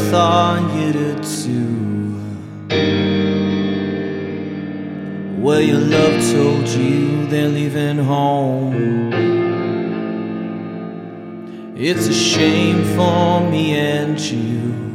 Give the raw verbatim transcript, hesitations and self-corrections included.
thought you did too. Well, your love told you they're leaving home. It's a shame for me and you.